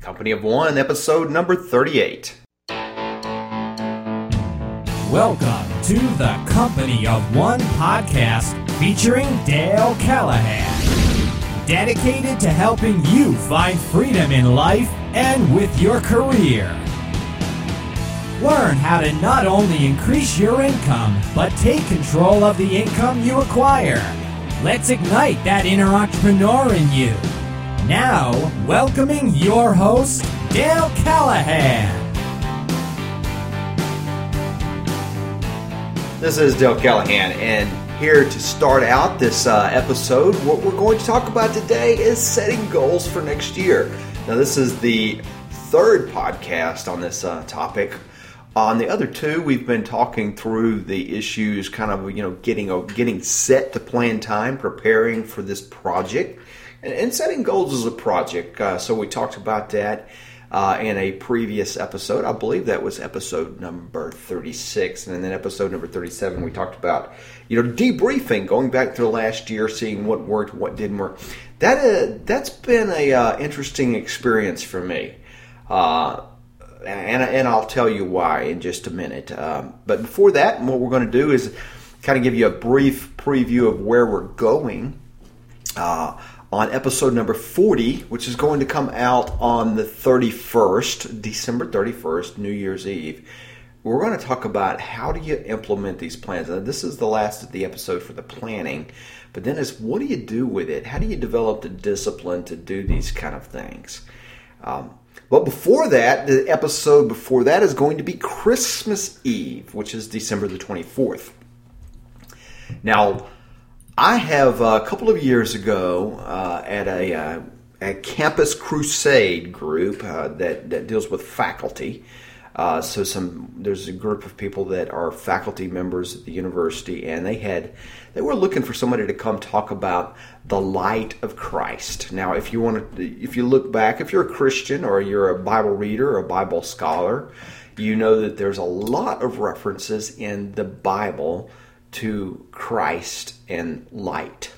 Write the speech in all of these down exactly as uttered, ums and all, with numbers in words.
Company of One, episode number thirty-eight. Welcome to the Company of One podcast featuring Dale Callahan. Dedicated to helping you find freedom in life and with your career. Learn how to not only increase your income, but take control of the income you acquire. Let's ignite that inner entrepreneur in you. Now, welcoming your host, Dale Callahan. This is Dale Callahan, and here to start out this uh, episode, what we're going to talk about today is setting goals for next year. Now, this is the third podcast on this uh, topic. On the other two, we've been talking through the issues, kind of, you know, getting uh, getting set to plan time, preparing for this project. And setting goals is a project, uh, so we talked about that uh, in a previous episode. I believe that was episode number thirty-six, and then episode number thirty-seven, we talked about, you know, debriefing, going back through last year, seeing what worked, what didn't work. That uh, that's been a uh, interesting experience for me, uh, and and I'll tell you why in just a minute. Um, but before that, what we're going to do is kind of give you a brief preview of where we're going. Uh, On episode number forty, which is going to come out on the thirty-first, December thirty-first, New Year's Eve, we're going to talk about how do you implement these plans. Now, this is the last of the episode for the planning, but then it's what do you do with it? How do you develop the discipline to do these kind of things? Um, but before that, the episode before that is going to be Christmas Eve, which is December the twenty-fourth. Now, I have uh, a couple of years ago uh, at a, uh, a campus crusade group uh, that, that deals with faculty. Uh, so some there's a group of people that are faculty members at the university, and they had they were looking for somebody to come talk about the light of Christ. Now, if you want to, if you look back, if you're a Christian or you're a Bible reader or a Bible scholar, you know that there's a lot of references in the Bible to Christ and light.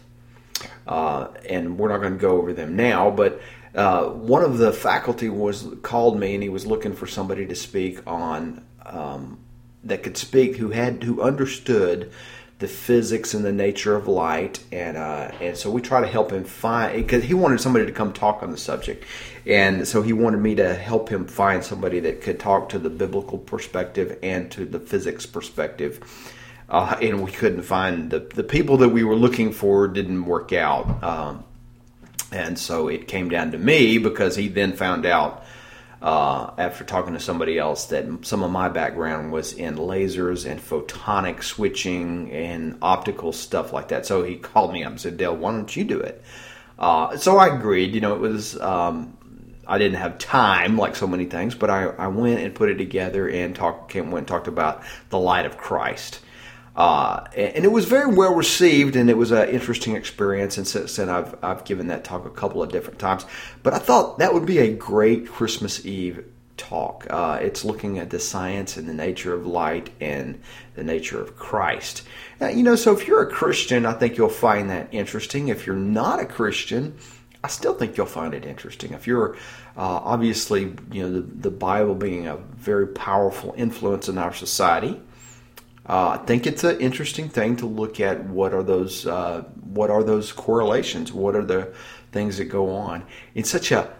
Uh, and we're not going to go over them now, but uh, one of the faculty was called me, and he was looking for somebody to speak on, um, that could speak, who had, who understood the physics and the nature of light. And, uh, and so we try to help him find, because he wanted somebody to come talk on the subject. And so he wanted me to help him find somebody that could talk to the biblical perspective and to the physics perspective. Uh, and we couldn't find the the people that we were looking for didn't work out, um, and so it came down to me because he then found out uh, after talking to somebody else that some of my background was in lasers and photonic switching and optical stuff like that. So he called me up and said, "Dale, why don't you do it?" Uh, so I agreed. You know, it was um, I didn't have time like so many things, but I, I went and put it together and talked came went and talked about the light of Christ. Uh, and it was very well received, and it was an interesting experience. And since then, I've I've given that talk a couple of different times. But I thought that would be a great Christmas Eve talk. Uh, it's looking at the science and the nature of light and the nature of Christ. Now, you know, so if you're a Christian, I think you'll find that interesting. If you're not a Christian, I still think you'll find it interesting. If you're uh, obviously, you know, the, the Bible being a very powerful influence in our society. Uh, I think it's an interesting thing to look at. What are those? Uh, what are those correlations? What are the things that go on? It's such a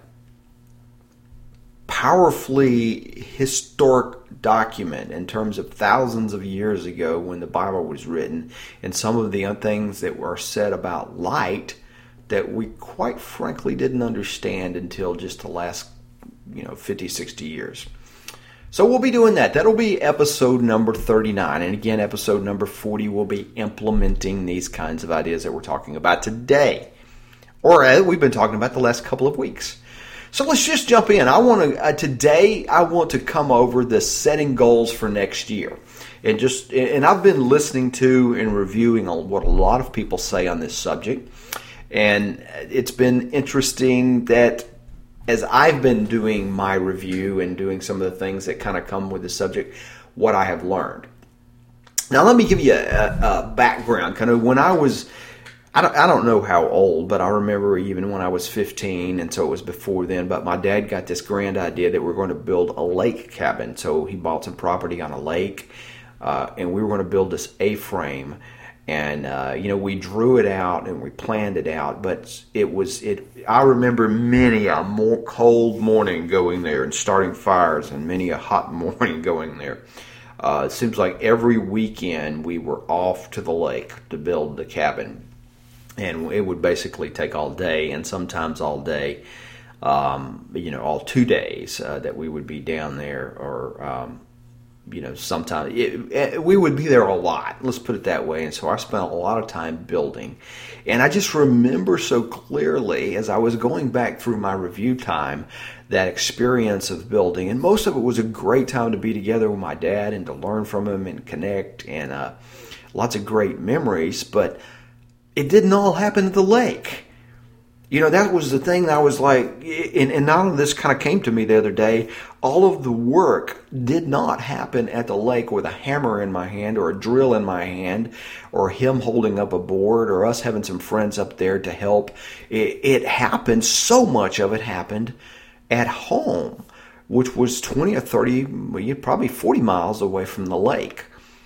powerfully historic document in terms of thousands of years ago when the Bible was written, and some of the things that were said about light that we quite frankly didn't understand until just the last, you know, fifty, sixty years. So we'll be doing that. That'll be episode number thirty-nine. And again, episode number forty will be implementing these kinds of ideas that we're talking about today. Or as we've been talking about the last couple of weeks. So let's just jump in. I want to, uh, today I want to come over the setting goals for next year. And just, and I've been listening to and reviewing what a lot of people say on this subject. And it's been interesting that as I've been doing my review and doing some of the things that kind of come with the subject, what I have learned. Now, let me give you a, a background. Kind of when I was I don't, I don't know how old, but I remember even when I was fifteen, and so it was before then, but my dad got this grand idea that we were going to build a lake cabin. So he bought some property on a lake, uh, and we were going to build this A-frame. And, uh, you know, we drew it out and we planned it out, but it was, it. I remember many a more cold morning going there and starting fires, and many a hot morning going there. Uh, it seems like every weekend we were off to the lake to build the cabin. And it would basically take all day, and sometimes all day, um, you know, all two days uh, that we would be down there, or, um, you know, sometimes it, it, we would be there a lot. Let's put it that way. And so I spent a lot of time building. And I just remember so clearly as I was going back through my review time, that experience of building. And most of it was a great time to be together with my dad and to learn from him and connect, and uh, lots of great memories. But it didn't all happen at the lake. You know, that was the thing that I was like, and, and none of this kind of came to me the other day. All of the work did not happen at the lake with a hammer in my hand or a drill in my hand or him holding up a board or us having some friends up there to help. It, it happened, so much of it happened at home, which was twenty or thirty, probably forty miles away from the lake.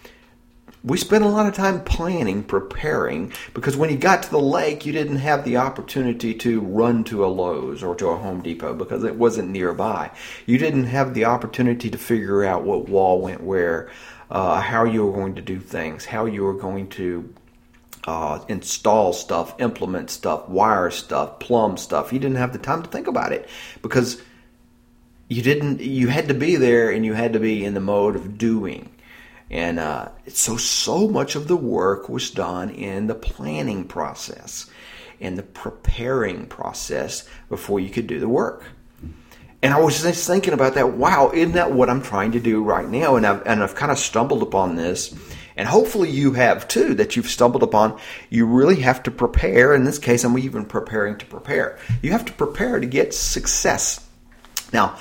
We spent a lot of time planning, preparing, because when you got to the lake, you didn't have the opportunity to run to a Lowe's or to a Home Depot because it wasn't nearby. You didn't have the opportunity to figure out what wall went where, uh, how you were going to do things, how you were going to uh, install stuff, implement stuff, wire stuff, plumb stuff. You didn't have the time to think about it because you didn't. You had to be there, and you had to be in the mode of doing. And uh, so, so much of the work was done in the planning process and the preparing process before you could do the work. And I was just thinking about that. Wow, isn't that what I'm trying to do right now? And I've, and I've kind of stumbled upon this. And hopefully you have too, that you've stumbled upon. You really have to prepare. In this case, I'm even preparing to prepare. You have to prepare to get success. Now,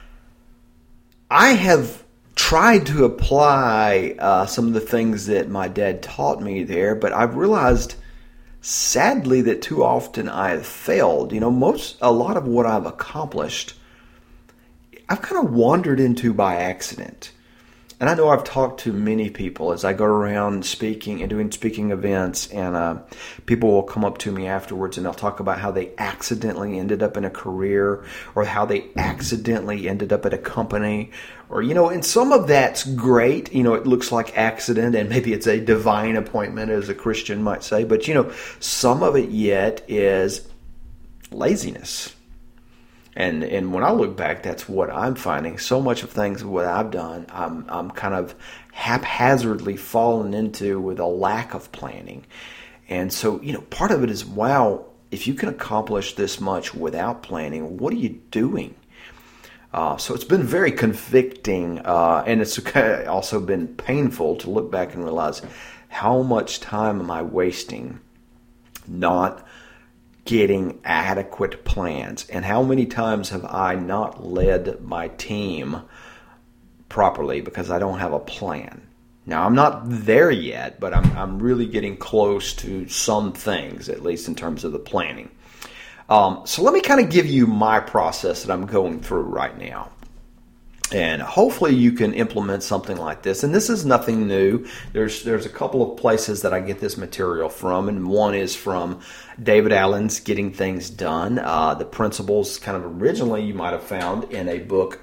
I have tried to apply uh, some of the things that my dad taught me there, but I've realized, sadly, that too often I have failed. You know, most a lot of what I've accomplished, I've kind of wandered into by accident. And I know I've talked to many people as I go around speaking and doing speaking events, and uh, people will come up to me afterwards and they'll talk about how they accidentally ended up in a career or how they accidentally ended up at a company. Or, you know, and some of that's great. You know, it looks like accident and maybe it's a divine appointment, as a Christian might say. But, you know, some of it yet is laziness. And and when I look back, that's what I'm finding. So much of things what I've done, I'm I'm kind of haphazardly fallen into with a lack of planning. And so, you know, part of it is, wow, if you can accomplish this much without planning, what are you doing? Uh, so it's been very convicting, uh, and it's also been painful to look back and realize how much time am I wasting not getting adequate plans, and how many times have I not led my team properly because I don't have a plan. Now, I'm not there yet, but I'm I'm really getting close to some things, at least in terms of the planning. Um, so let me kind of give you my process that I'm going through right now. And hopefully you can implement something like this. And this is nothing new. There's there's a couple of places that I get this material from, and one is from David Allen's Getting Things Done. Uh, the principles kind of originally you might have found in a book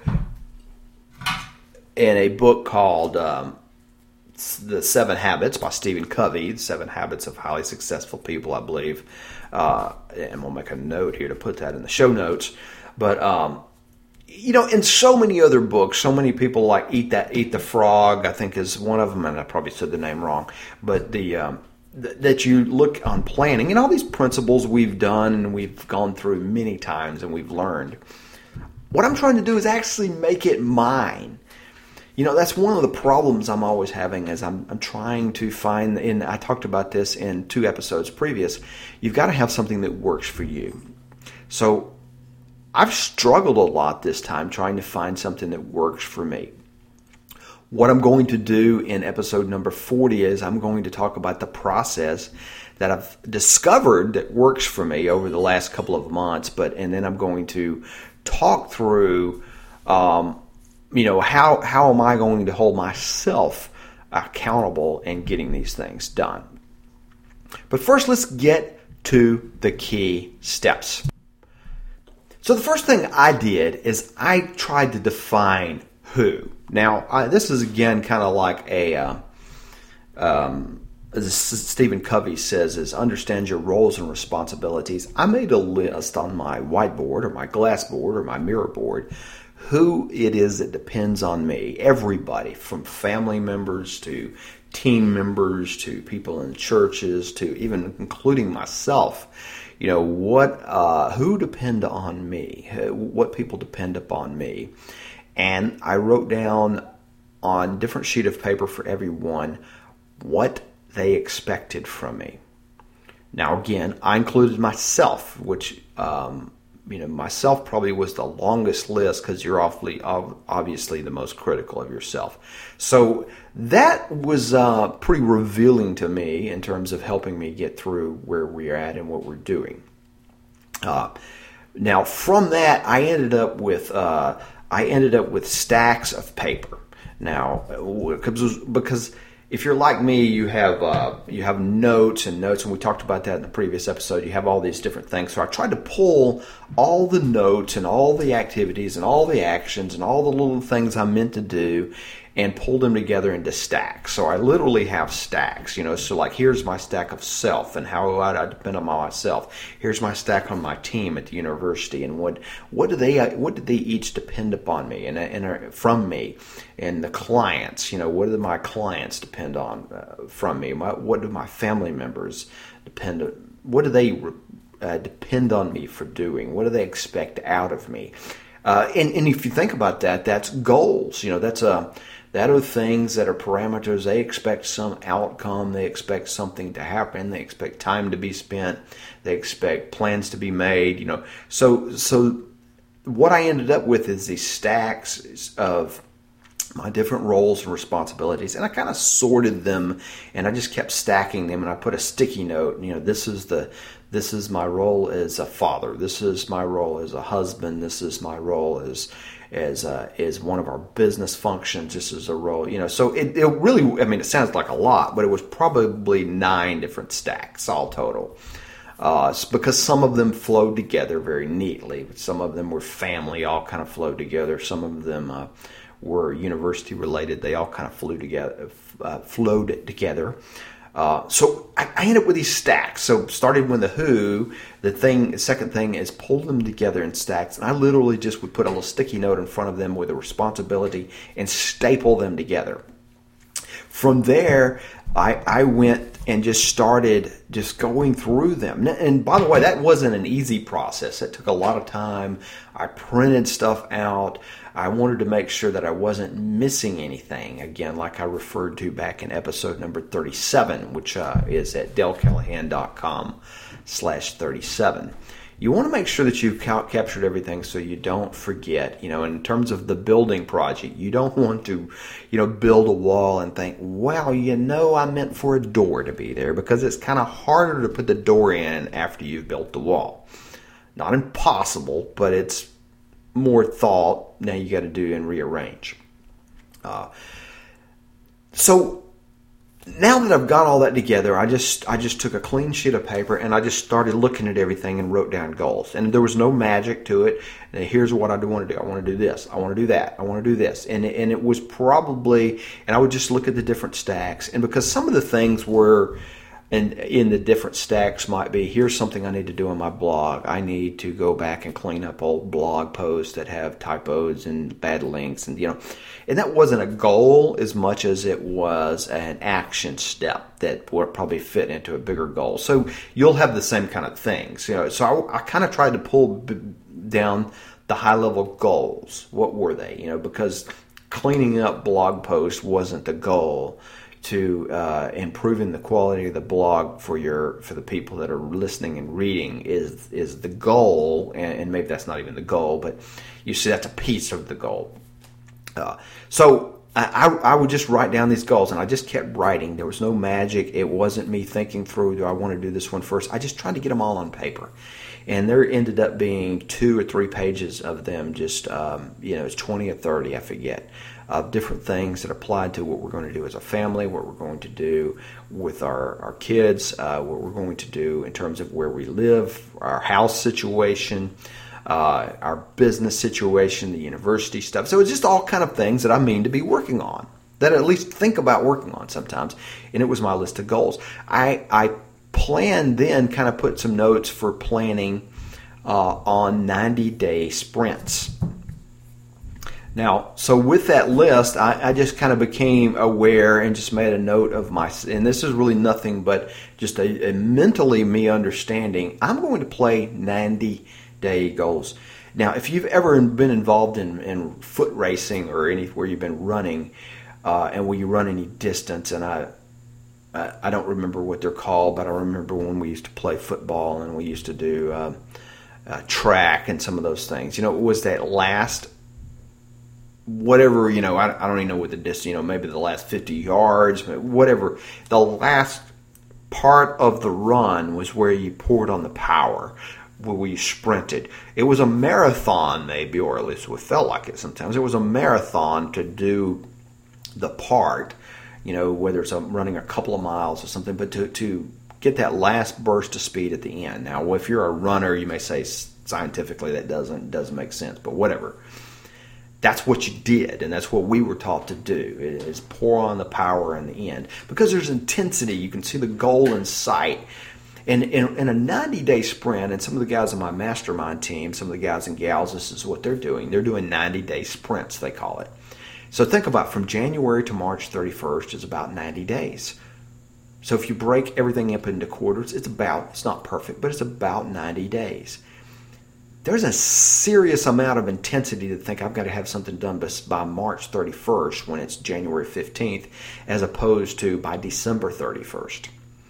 in a book called um, The Seven Habits by Stephen Covey. Seven Habits of Highly Successful People, I believe. Uh, and we'll make a note here to put that in the show notes. But um, you know, in so many other books, so many people like Eat That, Eat the Frog, I think is one of them, and I probably said the name wrong, but the um, th- that you look on planning, and all these principles we've done and we've gone through many times and we've learned. What I'm trying to do is actually make it mine. You know, that's one of the problems I'm always having is I'm, I'm trying to find, and I talked about this in two episodes previous, you've got to have something that works for you. So I've struggled a lot this time trying to find something that works for me. What I'm going to do in episode number forty is I'm going to talk about the process that I've discovered that works for me over the last couple of months. But and then I'm going to talk through, um, you know, how how am I going to hold myself accountable in getting these things done. But first, let's get to the key steps. So the first thing I did is I tried to define who. Now, I, this is again kind of like a, uh, um, as Stephen Covey says, is understand your roles and responsibilities. I made a list on my whiteboard or my glass board or my mirror board who it is that depends on me. Everybody, from family members to team members to people in churches to even including myself. You know, what, uh, who depend on me? What people depend upon me? And I wrote down on a different sheet of paper for everyone what they expected from me. Now, again, I included myself, which, um, you know, myself probably was the longest list because you're awfully, obviously the most critical of yourself. So that was uh, pretty revealing to me in terms of helping me get through where we're at and what we're doing. Uh, now, from that, I ended up with uh, I ended up with stacks of paper. Now, because because if you're like me, you have uh, you have notes and notes, and we talked about that in the previous episode. You have all these different things. So I tried to pull all the notes and all the activities and all the actions and all the little things I meant to do and pull them together into stacks. So I literally have stacks, you know, so like here's my stack of self and how I depend on myself. Here's my stack on my team at the university and what what do they what did they each depend upon me and, and from me, and the clients, you know, what do my clients depend on uh, from me? My, what do my family members depend on? What do they uh, depend on me for doing? What do they expect out of me? Uh, and, and if you think about that, that's goals. You know, that's a That are things that are parameters. They expect some outcome. They expect something to happen. They expect time to be spent. They expect plans to be made. You know, so so what I ended up with is these stacks of my different roles and responsibilities, and I kind of sorted them, and I just kept stacking them, and I put a sticky note. You know, this is the this is my role as a father. This is my role as a husband. This is my role as as uh, as one of our business functions. This is a role, you know. So it, it really, I mean, it sounds like a lot, but it was probably nine different stacks all total. Uh, because some of them flowed together very neatly. Some of them were family, all kind of flowed together. Some of them uh, were university related. They all kind of flew together, uh, flowed together. Uh, so I, I ended up with these stacks. So started with the who. The thing, the second thing is pull them together in stacks. And I literally just would put a little sticky note in front of them with a responsibility and staple them together. From there, I, I went and just started just going through them. And by the way, that wasn't an easy process. It took a lot of time. I printed stuff out. I wanted to make sure that I wasn't missing anything. Again, like I referred to back in episode number thirty-seven, which uh, is at dalecallahan.com slash 37. You want to make sure that you've ca- captured everything so you don't forget. You know, in terms of the building project, you don't want to, you know, build a wall and think, well, you know, I meant for a door to be there, because it's kind of harder to put the door in after you've built the wall. Not impossible, but it's more thought now you got to do and rearrange. Uh, so now that I've got all that together, I just I just took a clean sheet of paper and I just started looking at everything and wrote down goals. And there was no magic to it. And here's what I do want to do. I want to do this. I want to do that. I want to do this. And and it was probably, and I would just look at the different stacks. And because some of the things were, and in the different stacks might be, here's something I need to do on my blog. I need to go back and clean up old blog posts that have typos and bad links, and you know, and that wasn't a goal as much as it was an action step that would probably fit into a bigger goal. So you'll have the same kind of things, you know. So I, I kind of tried to pull b- down the high level goals. What were they? You know, because cleaning up blog posts wasn't the goal. To uh, improving the quality of the blog for your for the people that are listening and reading is is the goal, and, and maybe that's not even the goal, but you see that's a piece of the goal. Uh, so I, I would just write down these goals, and I just kept writing. There was no magic. It wasn't me thinking through, do I want to do this one first? I just tried to get them all on paper. And there ended up being two or three pages of them, just, um, you know, it's twenty or thirty, I forget, of different things that applied to what we're going to do as a family, what we're going to do with our, our kids, uh, what we're going to do in terms of where we live, our house situation, Uh, our business situation, the university stuff. So it's just all kind of things that I mean to be working on, that I at least think about working on sometimes. And it was my list of goals. I, I planned then, kind of put some notes for planning uh, on ninety-day sprints. Now, so with that list, I, I just kind of became aware and just made a note of my, and this is really nothing but just a, a mentally me understanding, I'm going to play ninety day goals. Now, if you've ever been involved in, in foot racing or anywhere you've been running, uh, and where you run any distance, and I, I I don't remember what they're called, but I remember when we used to play football and we used to do uh, uh, track and some of those things. You know, it was that last, whatever, you know, I, I don't even know what the distance, you know, maybe the last fifty yards, whatever. The last part of the run was where you poured on the power, where we sprinted. It was a marathon, maybe, or at least it felt like it sometimes. It was a marathon to do the part, you know, whether it's a, running a couple of miles or something, but to, to get that last burst of speed at the end. Now, if you're a runner, you may say scientifically that doesn't doesn't make sense, but whatever. That's what you did, and that's what we were taught to do, is pour on the power in the end. Because there's intensity. You can see the goal in sight. And in, in a ninety-day sprint, and some of the guys on my mastermind team, some of the guys and gals, this is what they're doing. They're doing ninety-day sprints, they call it. So think about from January to March thirty-first is about ninety days. So if you break everything up into quarters, it's about, it's not perfect, but it's about ninety days. There's a serious amount of intensity to think I've got to have something done by, by March thirty-first when it's January fifteenth, as opposed to by December thirty-first.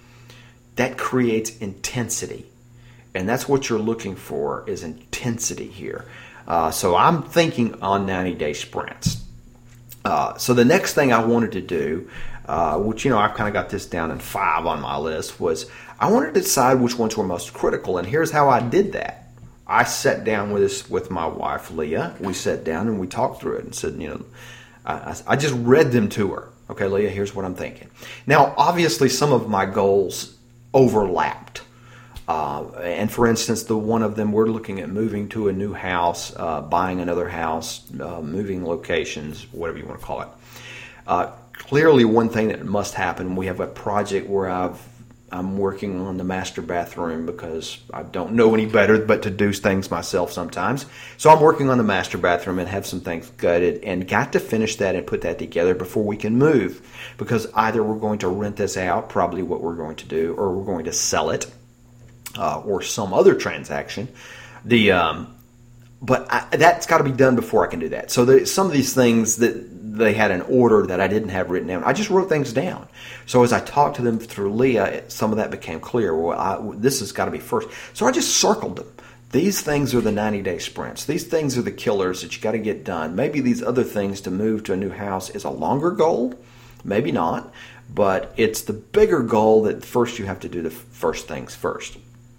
That creates intensity, and that's what you're looking for, is intensity here. Uh, so I'm thinking on ninety-day sprints. Uh, so the next thing I wanted to do, uh, which, you know, I've kind of got this down in five on my list, was I wanted to decide which ones were most critical, and here's how I did that. I sat down with this with my wife, Leah. We sat down and we talked through it and said, you know, I, I just read them to her. Okay, Leah, here's what I'm thinking. Now, obviously, some of my goals overlapped. Uh, and for instance, the one of them, we're looking at moving to a new house, uh, buying another house, uh, moving locations, whatever you want to call it. Uh, clearly, one thing that must happen, we have a project where I've, I'm working on the master bathroom because I don't know any better but to do things myself sometimes. So I'm working on the master bathroom and have some things gutted and got to finish that and put that together before we can move, because either we're going to rent this out, probably what we're going to do, or we're going to sell it, uh, or some other transaction. The um, But I, that's got to be done before I can do that. So the, some of these things that they had an order that I didn't have written down, I just wrote things down. So as I talked to them through Leah, some of that became clear. Well, I, this has got to be first. So I just circled them. These things are the ninety-day sprints. These things are the killers that you got to get done. Maybe these other things to move to a new house is a longer goal. Maybe not. But it's the bigger goal that first you have to do the first things first.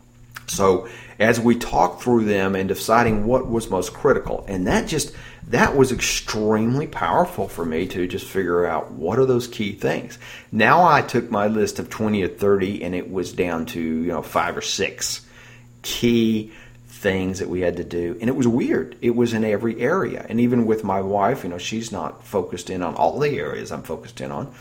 So as we talked through them and deciding what was most critical, and that just that was extremely powerful for me to just figure out what are those key things. Now I took my list of twenty or thirty and it was down to, you know, five or six key things that we had to do. And it was weird. It was in every area. And even with my wife, you know, she's not focused in on all the areas I'm focused in on.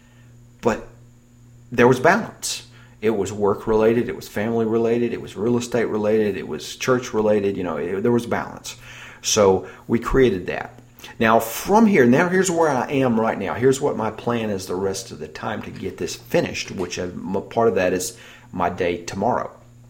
But there was balance. It was work related, it was family related, it was real estate related, it was church related, you know, it, there was balance. So we created that. Now from here, now here's where I am right now. Here's what my plan is the rest of the time to get this finished, which I, part of that is my day tomorrow,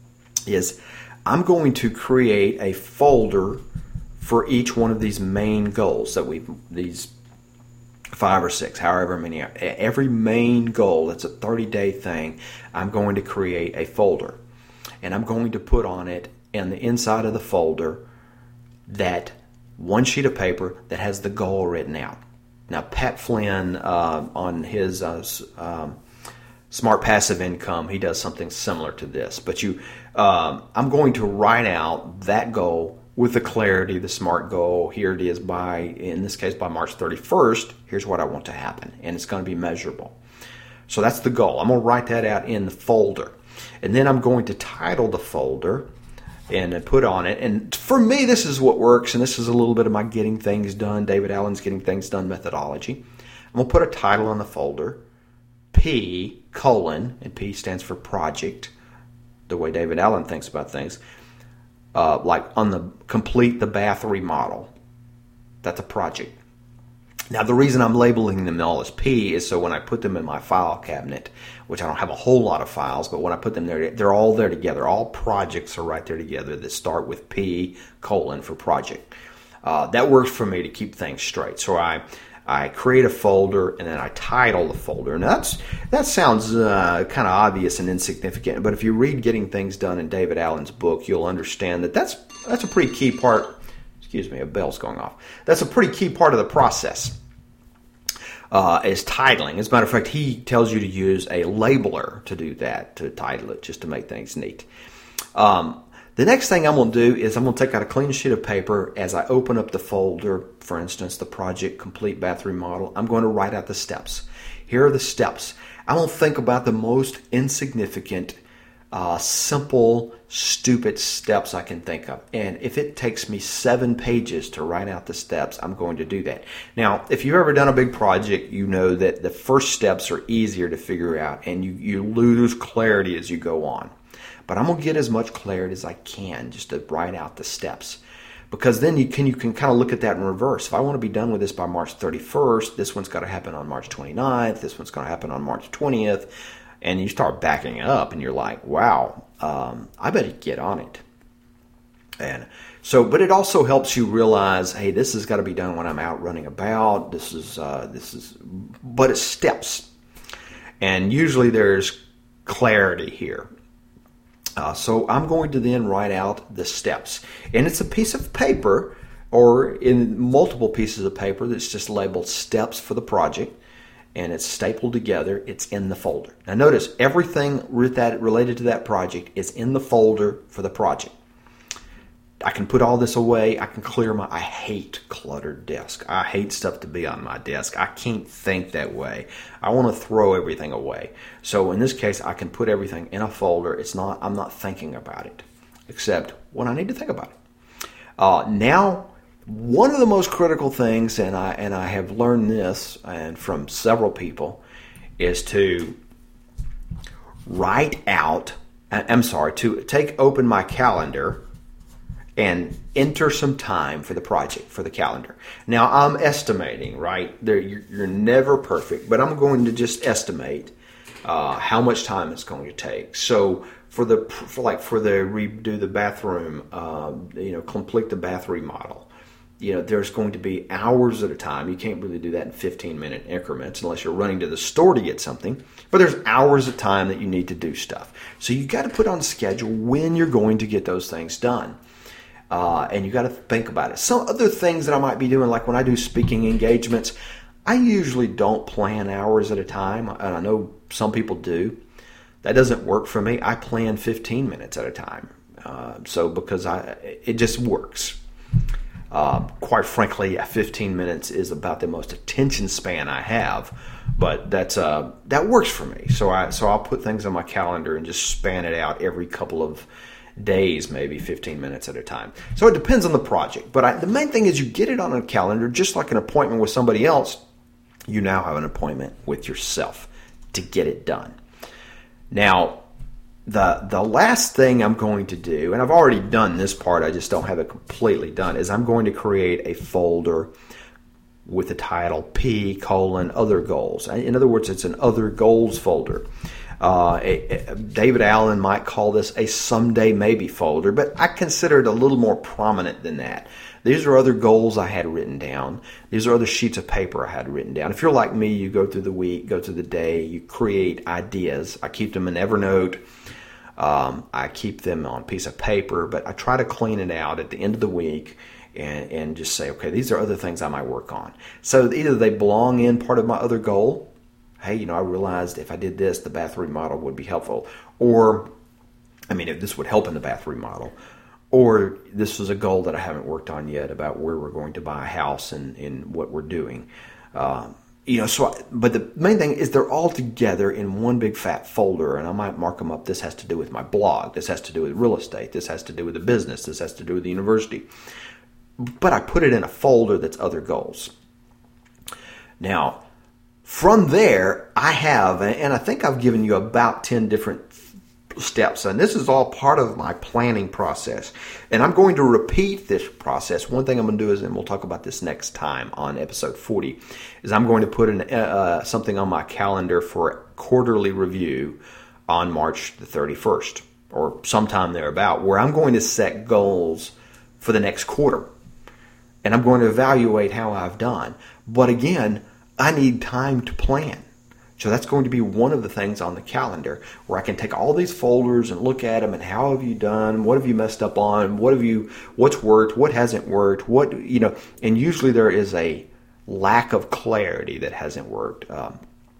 is I'm going to create a folder for each one of these main goals that we these five or six, however many. Every main goal, that's a thirty-day thing, I'm going to create a folder. And I'm going to put on it, in the inside of the folder, that one sheet of paper that has the goal written out. Now, Pat Flynn, uh, on his uh, um, Smart Passive Income, he does something similar to this. But you, um, I'm going to write out that goal with the clarity, the SMART goal. Here it is by, in this case, by March thirty-first. Here's what I want to happen, and it's going to be measurable. So that's the goal. I'm going to write that out in the folder. And then I'm going to title the folder and put on it. And for me, this is what works, and this is a little bit of my getting things done, David Allen's getting things done methodology. I'm going to put a title on the folder, P, colon, and P stands for project, the way David Allen thinks about things, uh, like on the complete the bath remodel. That's a project. Now, the reason I'm labeling them all as P is so when I put them in my file cabinet, which I don't have a whole lot of files, but when I put them there, they're all there together. All projects are right there together that start with P, colon, for project. Uh, that works for me to keep things straight. So I I create a folder, and then I title the folder. And that's that sounds uh, kind of obvious and insignificant, but if you read Getting Things Done in David Allen's book, you'll understand that that's, that's a pretty key part. Excuse me, a bell's going off. That's a pretty key part of the process. Uh, is titling. As a matter of fact, he tells you to use a labeler to do that, to title it, just to make things neat. Um, the next thing I'm going to do is I'm going to take out a clean sheet of paper as I open up the folder, for instance, the project complete bathroom model. I'm going to write out the steps. Here are the steps. I'm going to think about the most insignificant, uh, simple, stupid steps I can think of. And if it takes me seven pages to write out the steps, I'm going to do that. Now, if you've ever done a big project, you know that the first steps are easier to figure out, and you, you lose clarity as you go on. But I'm going to get as much clarity as I can just to write out the steps. Because then you can you can kind of look at that in reverse. If I want to be done with this by March thirty-first, this one's got to happen on March twenty-ninth, this one's going to happen on March twentieth, and you start backing up, and you're like, wow, um, I better get on it. And so, but it also helps you realize, hey, this has got to be done when I'm out running about. This is, uh, this is, but it's steps. And usually there's clarity here. Uh, so I'm going to then write out the steps. And it's a piece of paper, or in multiple pieces of paper, that's just labeled steps for the project. And it's stapled together. It's in the folder. Now notice, everything with that related to that project is in the folder for the project. I can put all this away. I can clear my... I hate cluttered desk. I hate stuff to be on my desk. I can't think that way. I want to throw everything away. So in this case, I can put everything in a folder. It's not... I'm not thinking about it, except when I need to think about it. Uh, now... One of the most critical things, and I and I have learned this and from several people, is to write out, I'm sorry, to take open my calendar and enter some time for the project, for the calendar. Now, I'm estimating, right? There, you're, you're never perfect, but I'm going to just estimate uh, how much time it's going to take. So for the, for like for the redo the bathroom, uh, you know, complete the bath remodel, you know, there's going to be hours at a time. You can't really do that in fifteen-minute increments unless you're running to the store to get something. But there's hours of time that you need to do stuff. So you got to put on a schedule when you're going to get those things done. Uh, and you got to think about it. Some other things that I might be doing, like when I do speaking engagements, I usually don't plan hours at a time. And I know some people do. That doesn't work for me. I plan fifteen minutes at a time. Uh, so because I, it just works. Uh, quite frankly, fifteen minutes is about the most attention span I have, but that's uh, that works for me. So I so I'll put things on my calendar and just span it out every couple of days, maybe fifteen minutes at a time. So it depends on the project, but I, the main thing is you get it on a calendar, just like an appointment with somebody else. You now have an appointment with yourself to get it done. Now, The the last thing I'm going to do, and I've already done this part, I just don't have it completely done, is I'm going to create a folder with the title P colon other goals. In other words, it's an other goals folder. Uh, a, a, David Allen might call this a someday maybe folder, but I consider it a little more prominent than that. These are other goals I had written down. These are other sheets of paper I had written down. If you're like me, you go through the week, go through the day, you create ideas. I keep them in Evernote. Um, I keep them on a piece of paper, but I try to clean it out at the end of the week and, and just say, okay, these are other things I might work on. So either they belong in part of my other goal. Hey, you know, I realized if I did this, the bathroom remodel would be helpful. Or, I mean, if this would help in the bathroom remodel. Or this is a goal that I haven't worked on yet about where we're going to buy a house and, and what we're doing. Um, you know, so, I, but the main thing is they're all together in one big fat folder, and I might mark them up. This has to do with my blog. This has to do with real estate. This has to do with the business. This has to do with the university. But I put it in a folder that's other goals. Now, from there, I have, and I think I've given you about ten different steps, and this is all part of my planning process, and I'm going to repeat this process. One thing I'm going to do is, and we'll talk about this next time on episode forty, is I'm going to put an, uh, something on my calendar for a quarterly review on March the thirty-first or sometime thereabout, where I'm going to set goals for the next quarter, and I'm going to evaluate how I've done. But again, I need time to plan. So that's going to be one of the things on the calendar where I can take all these folders and look at them and how have you done? What have you messed up on? What have you, what's worked? What hasn't worked? What, you know, and usually there is a lack of clarity that hasn't worked. Um,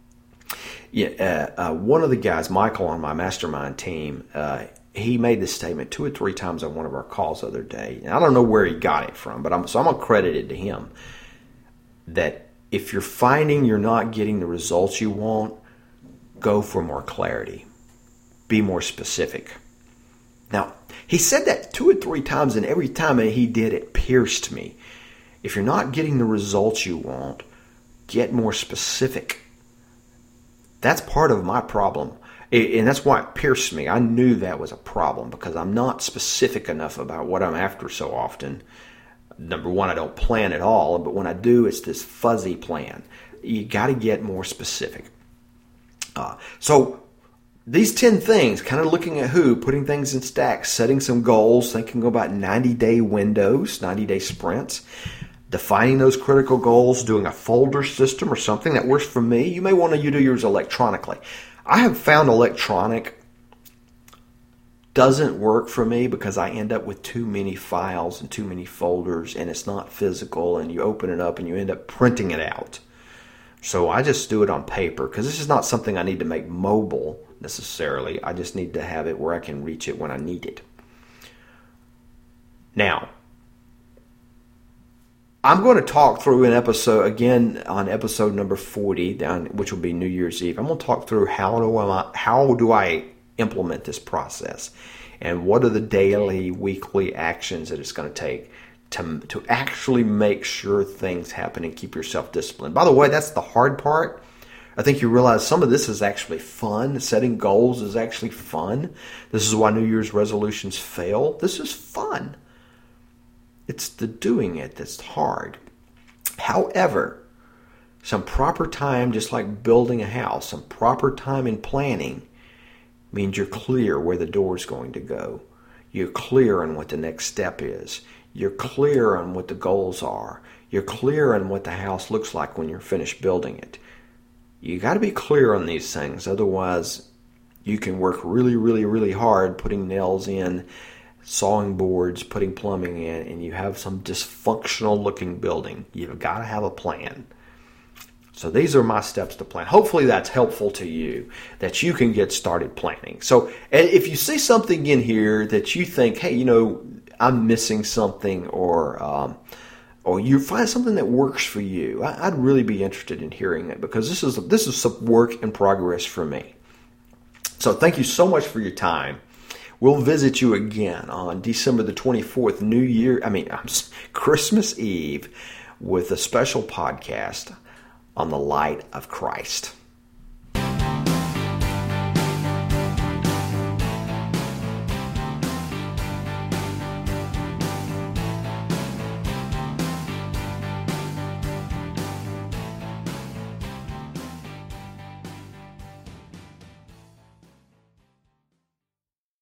yeah, uh, uh, one of the guys, Michael on my mastermind team, uh, he made this statement two or three times on one of our calls the other day. And I don't know where he got it from, but I'm, so I'm going to credit it to him that if you're finding you're not getting the results you want, go for more clarity. Be more specific. Now, he said that two or three times, and every time he did, it pierced me. If you're not getting the results you want, get more specific. That's part of my problem. And that's why it pierced me. I knew that was a problem because I'm not specific enough about what I'm after so often. Number one, I don't plan at all, but when I do, it's this fuzzy plan. You got to get more specific. Uh, so these ten things, kind of looking at who, putting things in stacks, setting some goals, thinking about ninety-day windows, ninety-day sprints, defining those critical goals, doing a folder system or something that works for me. You may want to do yours electronically. I have found electronic doesn't work for me because I end up with too many files and too many folders, and it's not physical, and you open it up and you end up printing it out. So I just do it on paper because this is not something I need to make mobile necessarily. I just need to have it where I can reach it when I need it. Now, I'm going to talk through an episode, again, on episode number forty, down, which will be New Year's Eve. I'm going to talk through how do I, how do I implement this process and what are the daily, weekly actions that it's going to take to, to actually make sure things happen and keep yourself disciplined. By the way, that's the hard part. I think you realize some of this is actually fun. Setting goals is actually fun. This is why New Year's resolutions fail. This is fun. It's the doing it that's hard. However, some proper time, just like building a house, some proper time in planning means you're clear where the door is going to go. You're clear on what the next step is. You're clear on what the goals are. You're clear on what the house looks like when you're finished building it. You got to be clear on these things. Otherwise, you can work really, really, really hard putting nails in, sawing boards, putting plumbing in, and you have some dysfunctional looking building. You've got to have a plan. So these are my steps to plan. Hopefully that's helpful to you, that you can get started planning. So if you see something in here that you think, hey, you know, I'm missing something, or um, or you find something that works for you, I'd really be interested in hearing it, because this is this is some work in progress for me. So thank you so much for your time. We'll visit you again on December the twenty-fourth, New Year, I mean, Christmas Eve, with a special podcast on the light of Christ.